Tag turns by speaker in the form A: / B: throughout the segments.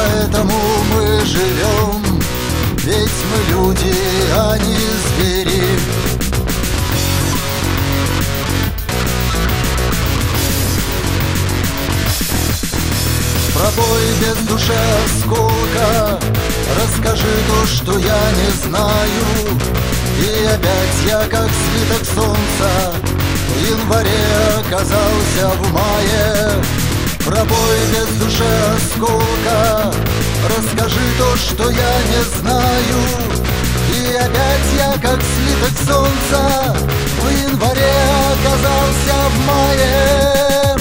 A: поэтому мы живем, ведь мы люди, а не звери. Пробой без души осколка, расскажи то, что я не знаю. И опять я, как слиток солнца, в январе оказался в мае. Пробой без души осколка, расскажи то, что я не знаю. И опять я, как слиток солнца, в январе оказался в мае.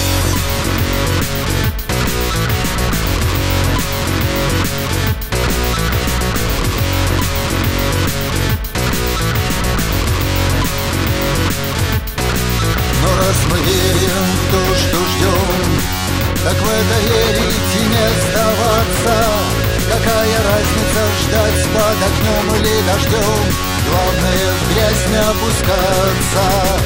A: Но раз мы верим в то, что ждем, так в это верить и не сдаваться. Какая разница, ждать под огнем или дождем? Главное, в грязь не опускаться.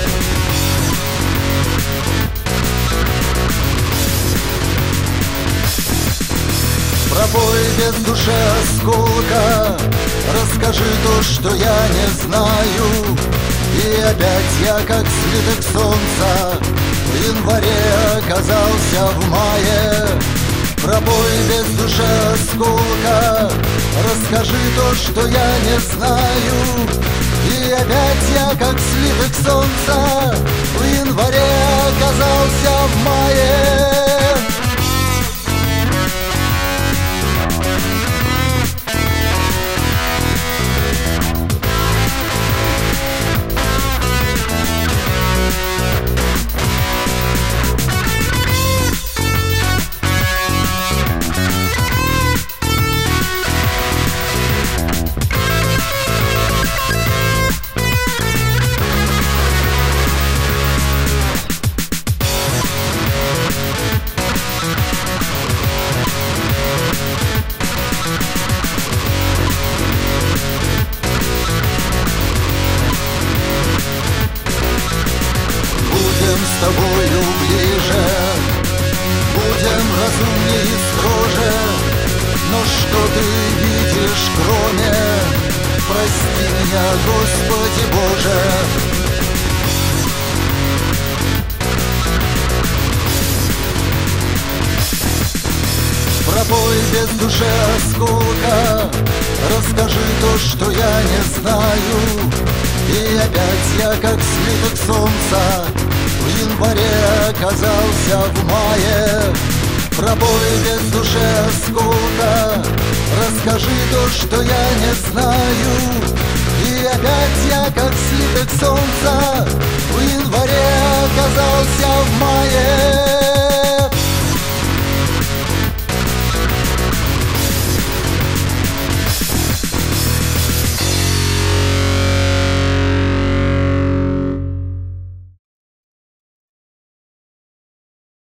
A: Пробой без души осколка, расскажи то, что я не знаю. И опять я, как слиток солнца, в январе оказался в мае. Пробой без души осколка, расскажи то, что я не знаю. И опять я, как слиток солнца, в январе оказался в мае. С тобою ближе, будем разумнее и строже. Но что ты видишь, кроме? Прости меня, Господи Боже. Пробой без души осколка, расскажи то, что я не знаю. И опять я, как слиток солнца, в январе оказался в мае. Пробой без души осколка, расскажи то, что я не знаю. И опять я, как слиток солнца, в январе оказался в мае.